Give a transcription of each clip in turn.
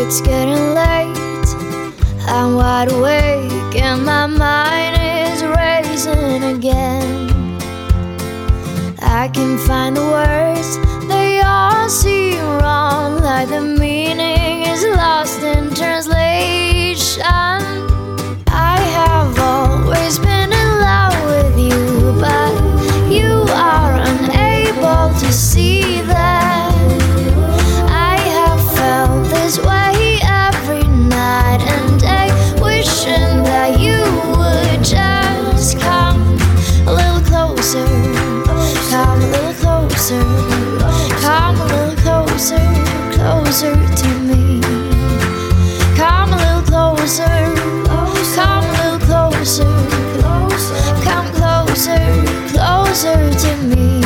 It's getting late, I'm wide awake and my mind is racing again. I can find the words, they all seem wrong, like the meaning is lost in translation. I have always been in love with you, but you are unable to see that. I have felt this way every night and day, wishing that you would just come a little closer, come a little closer, come a little closer, closer to me. Come a little closer, come a little closer, come closer, closer to me.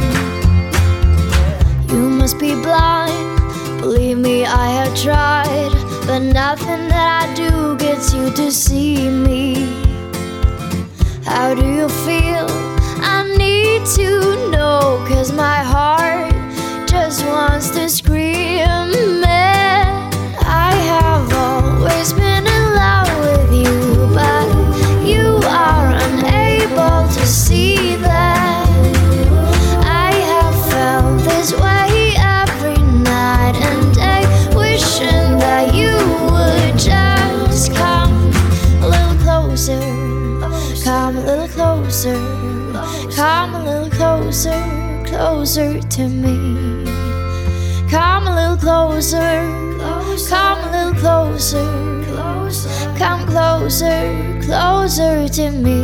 You must be blind, believe me, I have tried, but nothing that I do gets you to see me. How do you feel? I need to know, 'cause my heart just wants to scream, man. I have always been in love with you, but you are unable to see that. I have felt this way every night and day, wishing that you would just come a little closer, come a little closer, come a little closer, closer to me. Come a little closer, come a little closer, come closer, closer to me.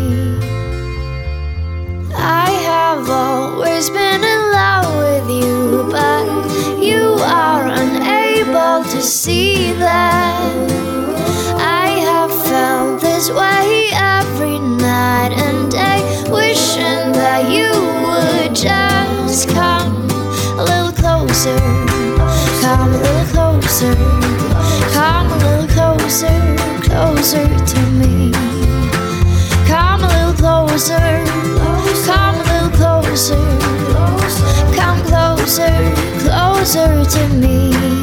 I have always been in love with you, but you are unable to see that. I have felt this way every night and day, wishing that you would just come a little closer, come a little closer, come a little closer, closer to me. Come a little closer, come a little closer, come closer, closer to me.